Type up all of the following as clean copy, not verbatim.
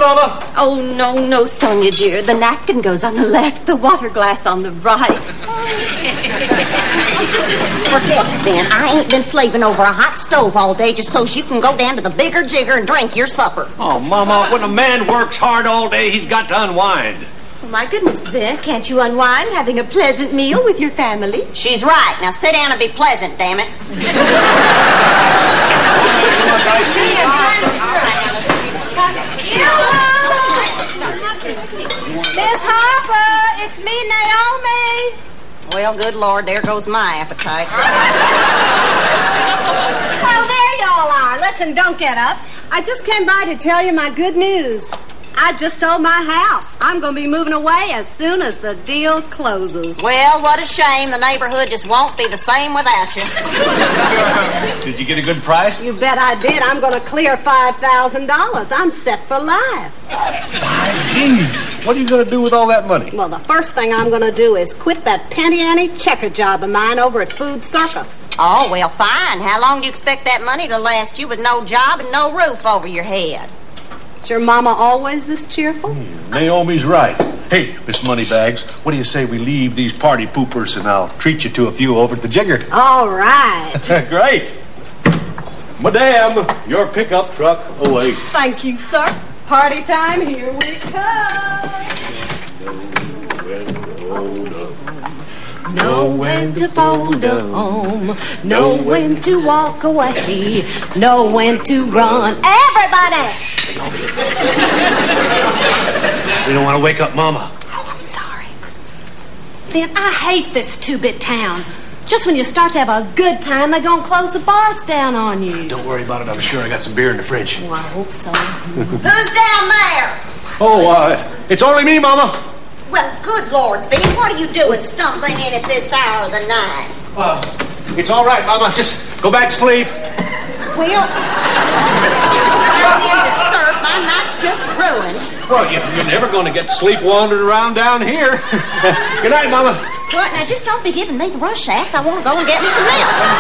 Mama? Oh, no, Sonia, dear. The napkin goes on the left, the water glass on the right. Forget it, Ben. I ain't been slaving over a hot stove all day just so you can go down to the bigger jigger and drink your supper. Oh, Mama, when a man works hard all day, he's got to unwind. Oh, my goodness, Ben. Can't you unwind having a pleasant meal with your family? She's right. Now sit down and be pleasant, damn it. Miss Harper, it's me, Naomi. Well, good Lord, there goes my appetite. Oh, there y'all are. Listen, don't get up. I just came by to tell you my good news. I just sold my house. I'm going to be moving away as soon as the deal closes. Well, what a shame. The neighborhood just won't be the same without you. Did you get a good price? You bet I did. I'm going to clear $5,000. I'm set for life. Jeez, what are you going to do with all that money? Well, the first thing I'm going to do is quit that penny-ante checker job of mine over at Food Circus. Oh, well, fine. How long do you expect that money to last you with no job and no roof over your head? Is your mama always this cheerful? Naomi's right. Hey, Miss Moneybags, what do you say we leave these party poopers and I'll treat you to a few over at the jigger? All right. Great. Madame, your pickup truck awaits. Thank you, sir. Party time, here we come. Know when to fold a home, know when to walk away, know when to run. Everybody! We don't want to wake up Mama. Oh, I'm sorry. Ben, I hate this two-bit town. Just when you start to have a good time, they're going to close the bars down on you. Don't worry about it. I'm sure I got some beer in the fridge. Well, I hope so. Who's down there? Oh, it's only me, Mama. Well, good Lord, Ben, what are you doing stumbling in at this hour of the night? It's all right, Mama. Just go back to sleep. Well, I'm being disturbed. My night's just ruined. Well, you're never going to get sleep wandering around down here. Good night, Mama. What? Now, just don't be giving me the rush act. I want to go and get me some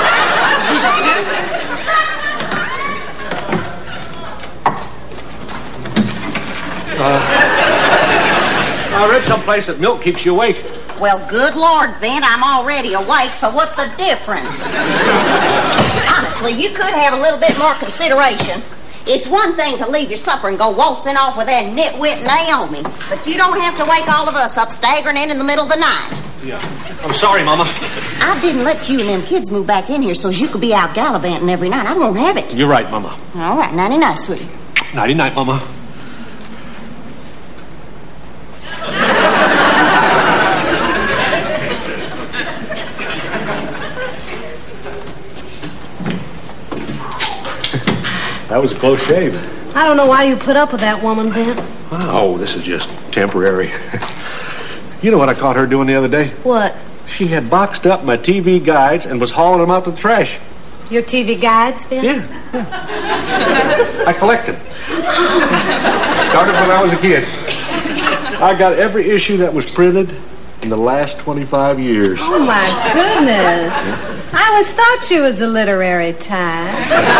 milk. I read someplace that milk keeps you awake. Well, good Lord, Ben, I'm already awake, so what's the difference? Honestly, you could have a little bit more consideration. It's one thing to leave your supper and go waltzing off with that nitwit Naomi, but you don't have to wake all of us up staggering in the middle of the night. Yeah. I'm sorry, Mama. I didn't let you and them kids move back in here so you could be out gallivanting every night. I won't have it. You're right, Mama. All right, nighty-night, sweetie. Nighty-night, Mama. That was a close shave. I don't know why you put up with that woman, Ben. Oh, this is just temporary. You know what I caught her doing the other day? What? She had boxed up my TV guides and was hauling them out to the trash. Your TV guides, Ben? Yeah. I collect them. Started when I was a kid. I got every issue that was printed in the last 25 years. Oh, my goodness. I always thought you was a literary type.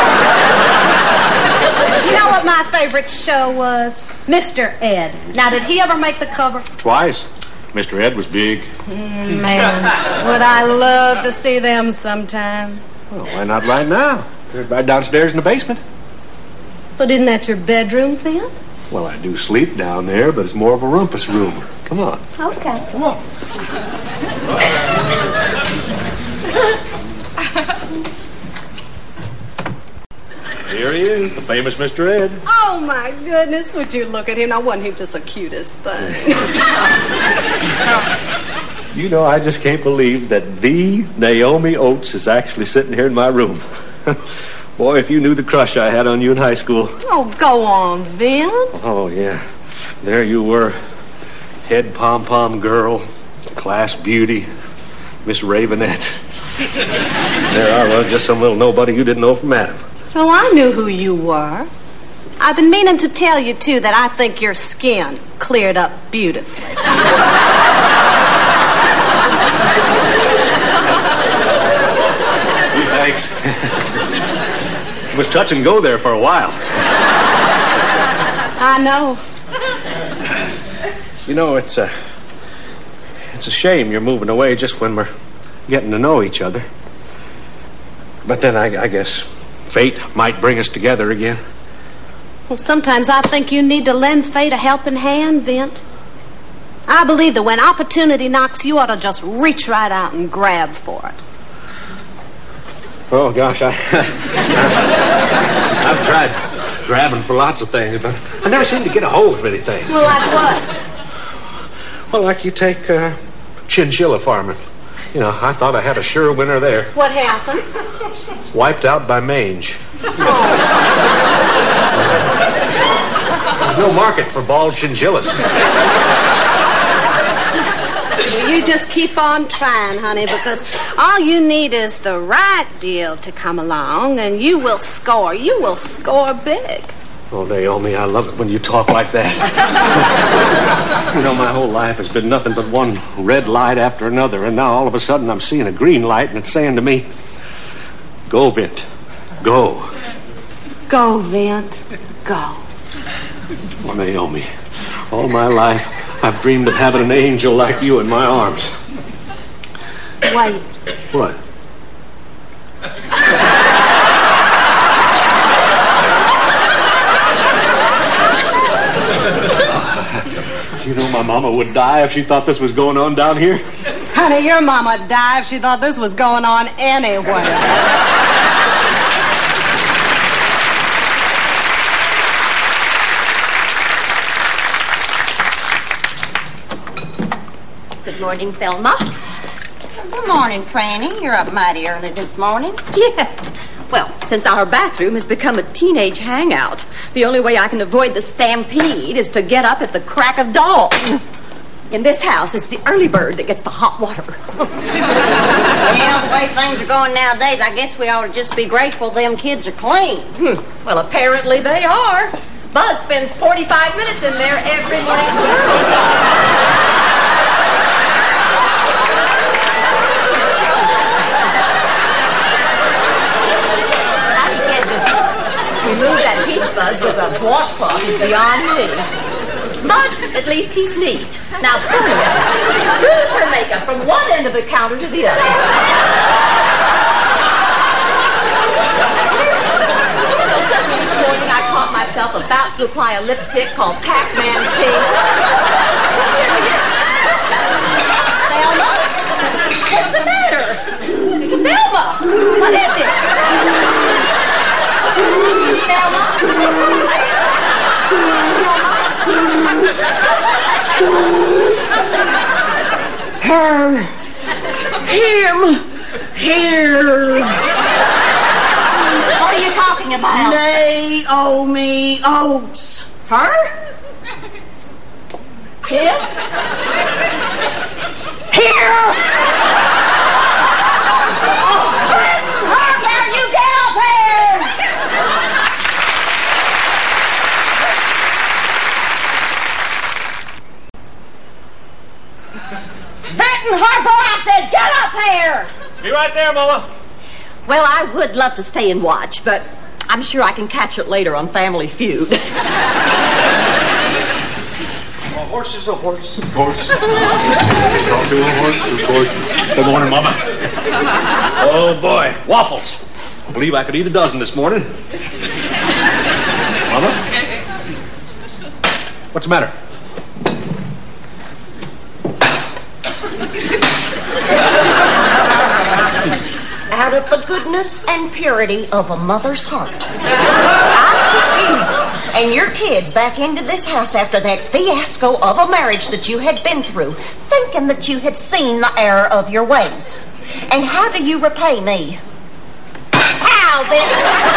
You know what my favorite show was? Mr. Ed. Now, did he ever make the cover? Twice. Mr. Ed was big. Man, would I love to see them sometime. Well, why not right now? They're right downstairs in the basement. But isn't that your bedroom, Ben? Well, I do sleep down there, but it's more of a rumpus room. Come on. Okay. Come on. Here he is, the famous Mr. Ed. Oh, my goodness. Would you look at him? Now, wasn't he just the cutest thing? You know, I just can't believe that the Naomi Oates is actually sitting here in my room. Boy, if you knew the crush I had on you in high school. Oh, go on, Vince. Oh, yeah. There you were. Head pom-pom girl, class beauty, Miss Ravenette. There I was, just some little nobody you didn't know from Adam. Oh, I knew who you were. I've been meaning to tell you, too, that I think your skin cleared up beautifully. Thanks. It was touch and go there for a while. I know. You know, it's a shame you're moving away just when we're getting to know each other. But then I guess fate might bring us together again. Well, sometimes I think you need to lend fate a helping hand, Vint. I believe that when opportunity knocks, you ought to just reach right out and grab for it. Oh, gosh, I've tried grabbing for lots of things, but I never seem to get a hold of anything. Well, like what? Well, like you take chinchilla farming. You know, I thought I had a sure winner there. What happened? Wiped out by mange. There's no market for bald chinchillas. You just keep on trying, honey, because all you need is the right deal to come along, and you will score. You will score big. Oh, Naomi, I love it when you talk like that. You know, my whole life has been nothing but one red light after another, and now all of a sudden I'm seeing a green light, and it's saying to me, go, Vint, go. Go, Vint, go. Oh, Naomi, all my life I've dreamed of having an angel like you in my arms. Wait. What? You know, my mama would die if she thought this was going on down here. Honey, your mama'd die if she thought this was going on anywhere. Good morning, Thelma. Good morning, Franny. You're up mighty early this morning. Yes. Well, since our bathroom has become a teenage hangout, the only way I can avoid the stampede is to get up at the crack of dawn. In this house, it's the early bird that gets the hot water. Well, the way things are going nowadays, I guess we ought to just be grateful them kids are clean. Well, apparently they are. Buzz spends 45 minutes in there every morning. Remove that peach Buzz with a washcloth is beyond me. But at least he's neat. Now, Sonia screws her makeup from one end of the counter to the other. Just this morning, I caught myself about to apply a lipstick called Pac-Man Pink. Thelma? What's the matter? Thelma! What is it? Thelma? Her. Him. Here. What are you talking about? Naomi Oates. Her? Him? Here. How you get up here? Benton Harper, I said, get up here! Be right there, Mama. Well, I would love to stay and watch, but I'm sure I can catch it later on Family Feud. A horse is a horse, of course. Talk to a horse, of course. Good morning, Mama. Oh, boy, waffles. I believe I could eat a dozen this morning. Mama? What's the matter? Out of the goodness and purity of a mother's heart, I took you and your kids back into this house after that fiasco of a marriage that you had been through, thinking that you had seen the error of your ways. And how do you repay me? How, then?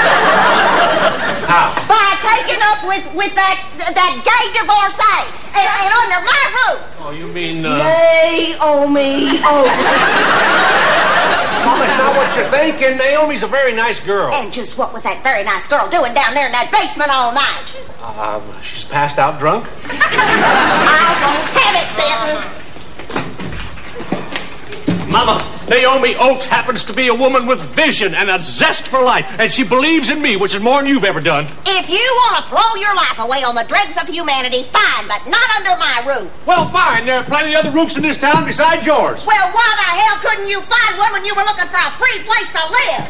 How? By taking up with that gay divorcee and under my roof. Oh, you mean, Naomi Oates. Mama, it's not what you're thinking. Naomi's a very nice girl. And just what was that very nice girl doing down there in that basement all night? She's passed out drunk. I won't have it, then. Mama, Naomi Oates happens to be a woman with vision and a zest for life, and she believes in me, which is more than you've ever done. If you want to throw your life away on the dregs of humanity, fine, but not under my roof. Well, fine. There are plenty of other roofs in this town besides yours. Well, why the hell couldn't you find one when you were looking for a free place to live?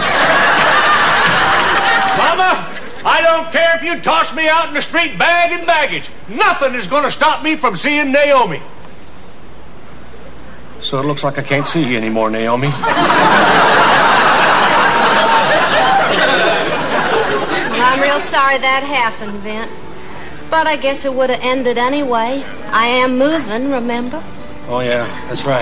Mama, I don't care if you toss me out in the street bag and baggage. Nothing is going to stop me from seeing Naomi. So it looks like I can't see you anymore, Naomi. Well, I'm real sorry that happened, Vint. But I guess it would have ended anyway. I am moving, remember? Oh, yeah, that's right.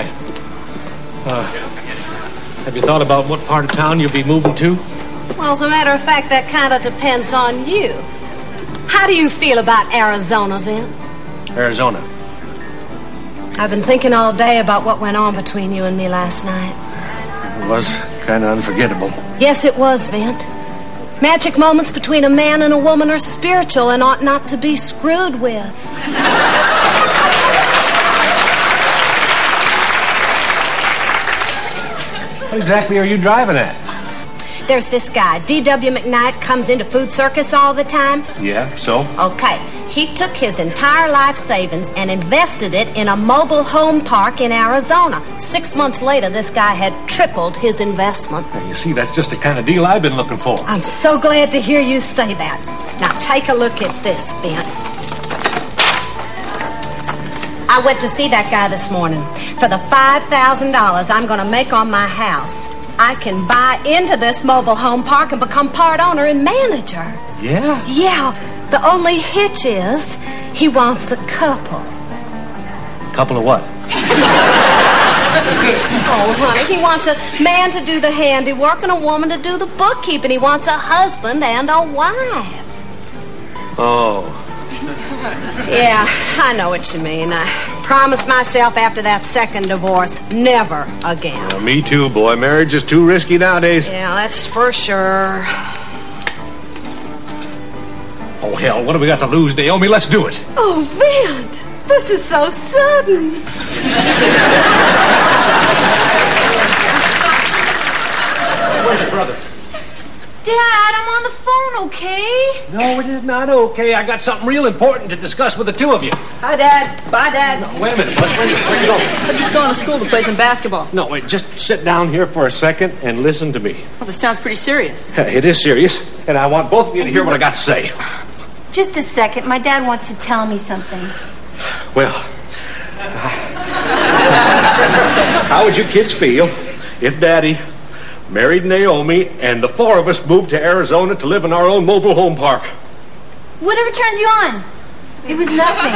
Have you thought about what part of town you'll be moving to? Well, as a matter of fact, that kind of depends on you. How do you feel about Arizona, Vint? Arizona. I've been thinking all day about what went on between you and me last night. It was kind of unforgettable. Yes, it was, Vint. Magic moments between a man and a woman are spiritual and ought not to be screwed with. What exactly are you driving at? There's this guy, D.W. McKnight, comes into Food Circus all the time. Yeah, so? Okay, he took his entire life savings and invested it in a mobile home park in Arizona. 6 months later, this guy had tripled his investment. Now, you see, that's just the kind of deal I've been looking for. I'm so glad to hear you say that. Now, take a look at this, Ben. I went to see that guy this morning. For the $5,000 I'm going to make on my house, I can buy into this mobile home park and become part owner and manager. Yeah? Yeah. The only hitch is he wants a couple. Couple of what? Oh, honey, he wants a man to do the handiwork and a woman to do the bookkeeping. He wants a husband and a wife. Oh. Yeah, I know what you mean. I promised myself after that second divorce, never again. Well, me too, boy. Marriage is too risky nowadays. Yeah, that's for sure. Oh, hell, what have we got to lose, Naomi? Let's do it. Oh, Vint, this is so sudden. Where's your brother? Dad, I'm on the phone, okay? No, it is not okay. I got something real important to discuss with the two of you. Hi, Dad. Bye, Dad. No, wait a minute, Buzz. Where you going? I'm just going to school to play some basketball. No, wait, just sit down here for a second and listen to me. Well, this sounds pretty serious. It is serious, and I want both of you to hear what I got to say. Just a second. My dad wants to tell me something. Well, how would you kids feel if Daddy married Naomi and the four of us moved to Arizona to live in our own mobile home park? Whatever turns you on. It was nothing.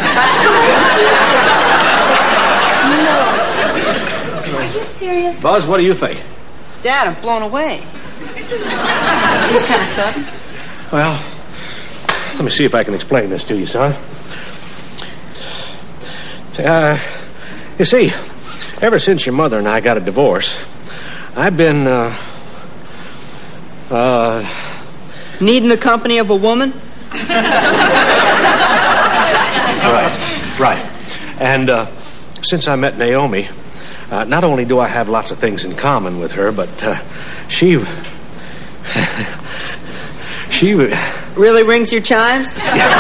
No. Are you serious? Buzz, what do you think? Dad, I'm blown away. It's kind of sudden. Well, let me see if I can explain this to you, son. You see, ever since your mother and I got a divorce, I've been, Needing the company of a woman? Right. And, since I met Naomi, not only do I have lots of things in common with her, but, she Really rings your chimes?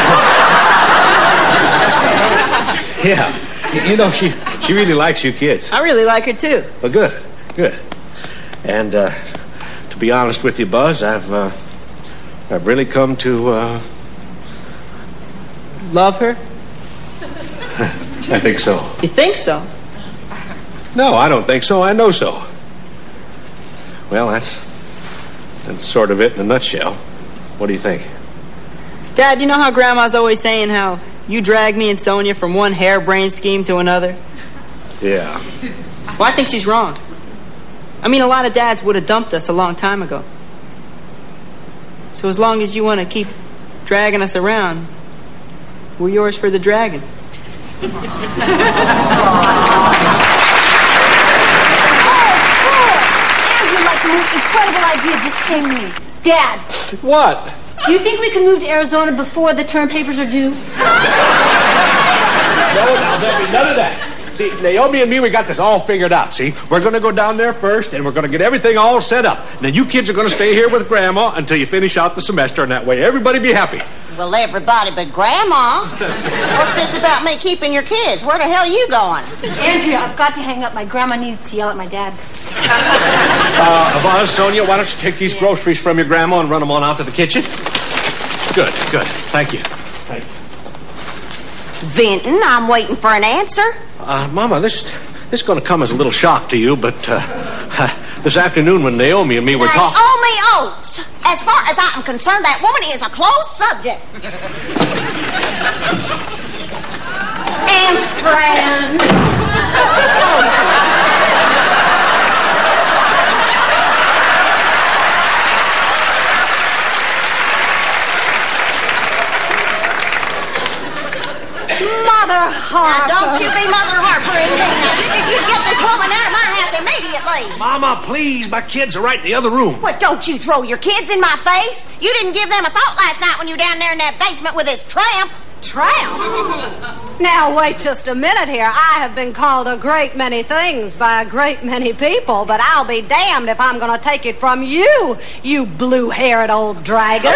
Yeah. You know, she really likes you kids. I really like her, too. Well, good. And, to be honest with you, Buzz, I've really come to, Love her? I think so. You think so? No, I don't think so. I know so. Well, that's sort of it in a nutshell. What do you think? Dad, you know how Grandma's always saying how you drag me and Sonia from one harebrained scheme to another? Yeah. Well, I think she's wrong. I mean, a lot of dads would have dumped us a long time ago. So as long as you want to keep dragging us around, we're yours for the dragging. Andrew, like the most incredible idea just came to me. Dad, What? do you think we can move to Arizona before the term papers are due? No, now, there'll be none of that. See, Naomi and me, we got this all figured out, see? We're going to go down there first, and we're going to get everything all set up. Now, you kids are going to stay here with Grandma until you finish out the semester, and that way everybody be happy. Well, everybody but Grandma. What's this about me keeping your kids? Where the hell are you going? Andrea, I've got to hang up. My grandma needs to yell at my dad. Yvonne, Sonia, why don't you take these groceries from your Grandma and run them on out to the kitchen? Good. Thank you. Vinton, I'm waiting for an answer. Mama, this is going to come as a little shock to you, but this afternoon when Naomi and me were talking... Naomi Oates! As far as I'm concerned, that woman is a closed subject. Aunt Fran. Mother Harper. Now, don't you be Mother Harper and me. Now, you get this woman out of my house immediately. Mama, please, my kids are right in the other room. What, don't you throw your kids in my face? You didn't give them a thought last night when you were down there in that basement with this tramp. Tramp? Now, wait just a minute here. I have been called a great many things by a great many people, but I'll be damned if I'm going to take it from you, you blue-haired old dragon.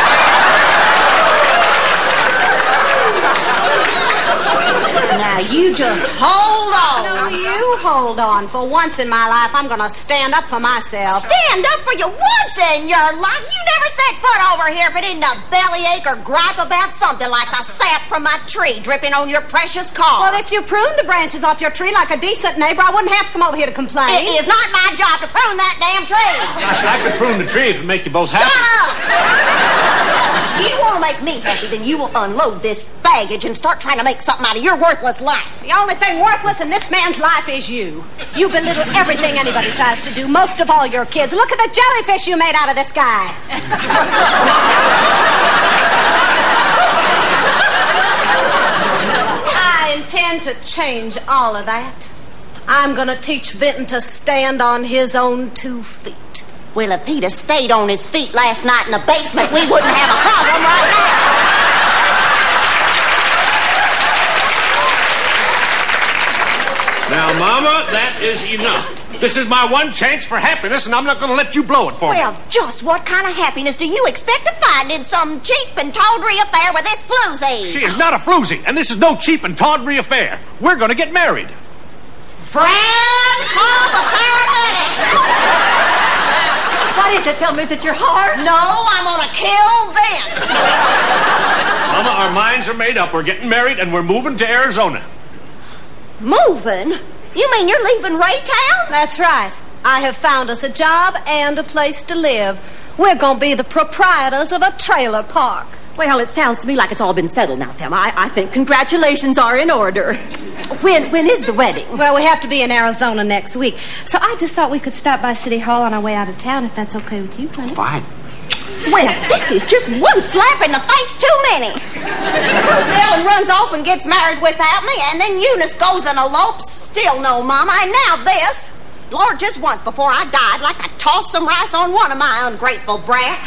Now, you just hold on. Now, you hold on. For once in my life, I'm going to stand up for myself. Stand up for you once in your life? You never set foot over here if it isn't a bellyache or gripe about something like the sap from my tree dripping on your precious car. Well, if you pruned the branches off your tree like a decent neighbor, I wouldn't have to come over here to complain. It is not my job to prune that damn tree. Gosh, I could prune the tree if it make you both happy. Shut up! If you want to make me happy, then you will unload this baggage and start trying to make something out of your worthless life. The only thing worthless in this man's life is you. You belittle everything anybody tries to do, most of all your kids. Look at the jellyfish you made out of this guy. I intend to change all of that. I'm going to teach Vinton to stand on his own 2 feet. Well, if he'd have stayed on his feet last night in the basement, we wouldn't have a problem right now. Now, Mama, that is enough. This is my one chance for happiness, and I'm not going to let you blow it for me. Well, just what kind of happiness do you expect to find in some cheap and tawdry affair with this floozy? She is not a floozy, and this is no cheap and tawdry affair. We're going to get married. Fran, call the paramedics. What is it, Thelma? Is it your heart? No, I'm going to kill them. Mama, our minds are made up. We're getting married, and we're moving to Arizona. Moving? You mean you're leaving Raytown? That's right. I have found us a job and a place to live. We're going to be the proprietors of a trailer park. Well, it sounds to me like it's all been settled now, Thelma. I think congratulations are in order. When is the wedding? Well, we have to be in Arizona next week. So I just thought we could stop by City Hall on our way out of town, if that's okay with you, honey. Fine. Well, this is just one slap in the face too many. First Ellen runs off and gets married without me, and then Eunice goes and elopes. Still no mama, and now this. Lord, just once before I died, like I tossed some rice on one of my ungrateful brats.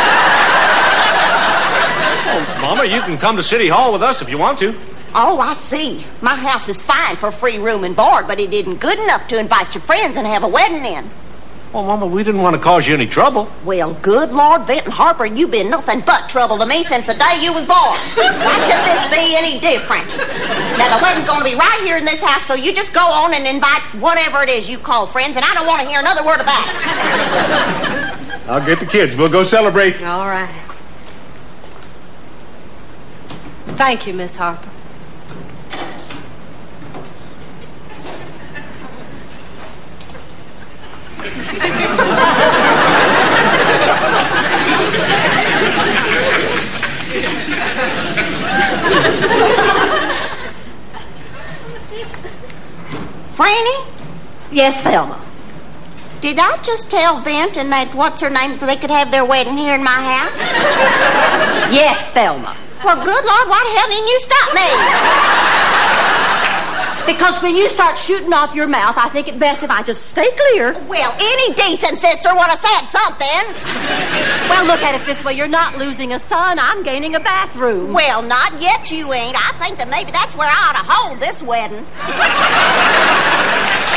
Oh, Mama, you can come to City Hall with us if you want to. Oh, I see. My house is fine for free room and board, but it isn't good enough to invite your friends and have a wedding in. Well, Mama, we didn't want to cause you any trouble. Well, good Lord, Vinton Harper, you've been nothing but trouble to me since the day you was born. Why should this be any different? Now, the wedding's going to be right here in this house, so you just go on and invite whatever it is you call friends, and I don't want to hear another word about it. I'll get the kids. We'll go celebrate. All right. Thank you, Miss Harper. Franny? Yes, Thelma. Did I just tell Vinton that what's-her-name, they could have their wedding here in my house? Yes, Thelma. Well, good Lord, why the hell didn't you stop me? Because when you start shooting off your mouth, I think it best if I just stay clear. Well, any decent sister would have said something. Well, look at it this way. You're not losing a son. I'm gaining a bathroom. Well, not yet you ain't. I think that maybe that's where I ought to hold this wedding.